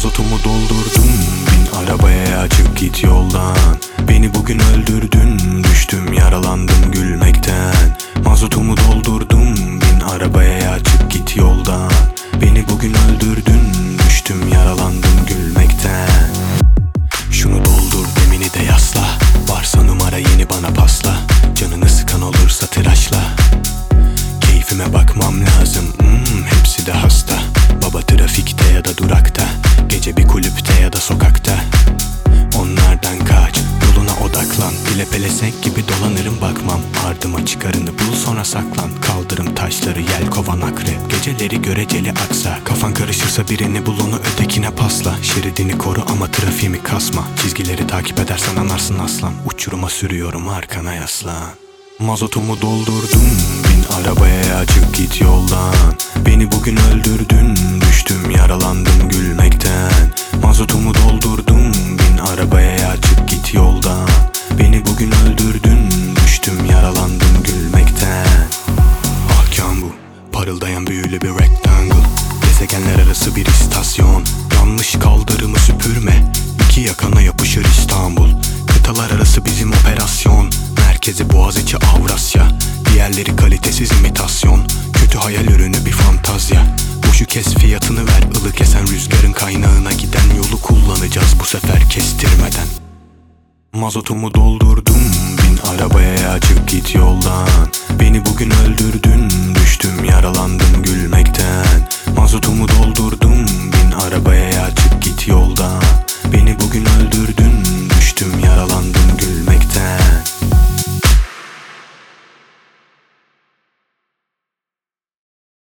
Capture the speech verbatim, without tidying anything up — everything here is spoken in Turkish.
Mazotumu doldurdum, bin arabaya çık git yoldan. Beni bugün öldürdün, düştüm yaralandım gülmekten. Mazotumu doldurdum, bin arabaya çık git yoldan. Beni bugün öldürdün, düştüm yaralandım gülmekten. Şunu doldur, demini de yasla. Varsa numara yeni bana pasla. Canını sıkan olursa tıraşla. Keyfime bakmam lazım, hmm, hepsi de hasta. Baba trafikte ya da durakta, gece bir kulüpte ya da sokakta. Onlardan kaç, yoluna odaklan. Bile pelesek gibi dolanırım bakmam. Ardıma çıkarını bul sonra saklan. Kaldırım taşları yelkovan akrep. Geceleri göreceli aksa. Kafan karışırsa birini bul onu ötekine pasla. Şeridini koru ama trafiğimi kasma. Çizgileri takip edersen anarsın aslan. Uçuruma sürüyorum arkana yaslan. Mazotumu doldurdum, bin arabaya çık git yoldan. Beni bugün öldürdün, düştüm yaralandım gülmekten. Mazotumu doldurdum, bin arabaya çık git yoldan. Beni bugün öldürdün, düştüm yaralandım gülmekten. Ahkam bu, parıldayan büyülü bir rectangle. Gezegenler arası bir istasyon. Yanlış kaldırımı süpürme, iki yakana yapışır İstanbul. Kıtalar arası bizim operasyon. Merkezi Boğaziçi Avrasya. Diğerleri kalitesiz imitasyon. Kötü hayal ürünü bir fantazya. Boşu kes fiyatını ver, ılık esen rüzgarın kaynağına giden yolu kullanacağız bu sefer kestirmeden. Mazotumu doldurdum, bin arabaya çık git yoldan. Beni bugün öldürdün, düştüm yaralandım gülmekten. Mazotumu doldurdum, bin arabaya çık git yoldan. Beni bugün öldürdün.